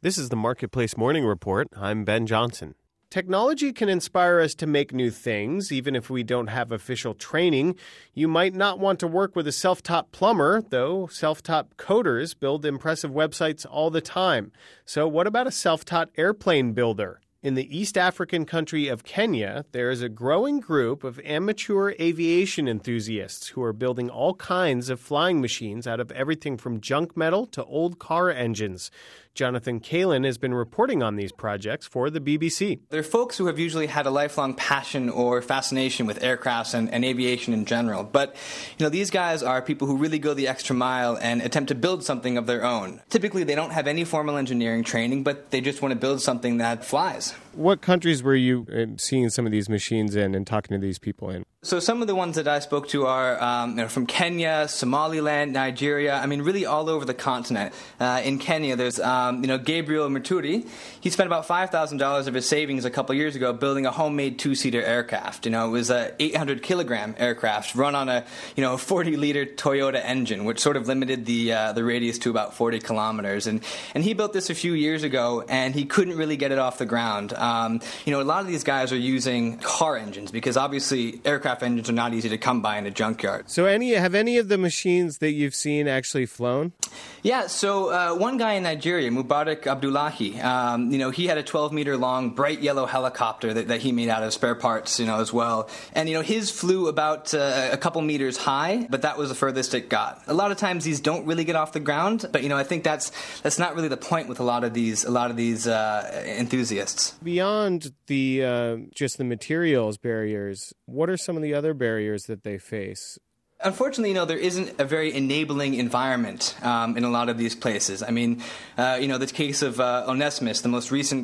This is the Marketplace Morning Report. I'm Ben Johnson. Technology can inspire us to make new things, even if we don't have official training. You might not want to work with a self-taught plumber, though self-taught coders build impressive websites all the time. So what about a self-taught airplane builder? In the East African country of Kenya, there is a growing group of amateur aviation enthusiasts who are building all kinds of flying machines out of everything from junk metal to old car engines. Jonathan Kalin has been reporting on these projects for the BBC. They're folks who have usually had a lifelong passion or fascination with aircrafts and aviation in general. But, these guys are people who really go the extra mile and attempt to build something of their own. Typically, they don't have any formal engineering training, but they just want to build something that flies. What countries were you seeing some of these machines in and talking to these people in? So some of the ones that I spoke to are from Kenya, Somaliland, Nigeria, really all over the continent. In Kenya, there's Gabriel Muturi. He spent about $5,000 of his savings a couple years ago building a homemade two-seater aircraft. It was a 800-kilogram aircraft run on a 40-liter Toyota engine, which sort of limited the radius to about 40 kilometers. And he built this a few years ago, and he couldn't really get it off the ground. A lot of these guys are using car engines because obviously aircraft engines are not easy to come by in a junkyard. So have any of the machines that you've seen actually flown? Yeah, so one guy in Nigeria, Mubarak Abdullahi, he had a 12-meter long, bright yellow helicopter that he made out of spare parts, as well. And, his flew about a couple meters high, but that was the furthest it got. A lot of times these don't really get off the ground, but, I think that's not really the point with a lot of these enthusiasts. Beyond the just the materials barriers, what are some of the other barriers that they face? Unfortunately, there isn't a very enabling environment in a lot of these places. The case of Onesimus, the most recent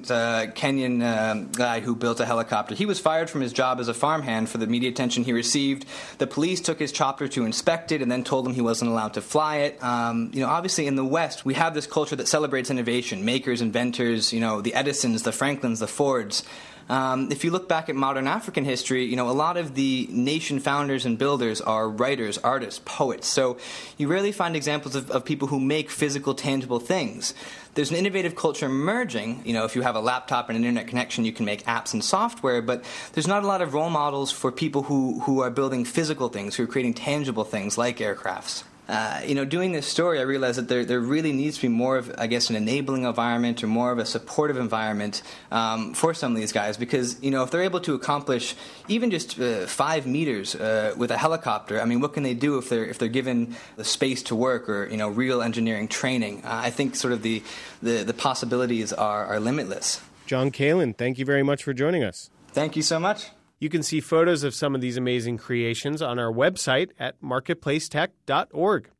Kenyan guy who built a helicopter, he was fired from his job as a farmhand for the media attention he received. The police took his chopper to inspect it and then told him he wasn't allowed to fly it. Obviously in the West, we have this culture that celebrates innovation, makers, inventors, the Edisons, the Franklins, the Fords. If you look back at modern African history, a lot of the nation founders and builders are writers, artists, poets. So you rarely find examples of people who make physical, tangible things. There's an innovative culture emerging. If you have a laptop and an internet connection, you can make apps and software, but there's not a lot of role models for people who are building physical things, who are creating tangible things like aircrafts. Doing this story, I realized that there really needs to be more of, an enabling environment or more of a supportive environment for some of these guys because, if they're able to accomplish even just 5 meters with a helicopter, what can they do if they're given the space to work or, real engineering training? I think sort of the possibilities are limitless. John Kalin, thank you very much for joining us. Thank you so much. You can see photos of some of these amazing creations on our website at marketplacetech.org.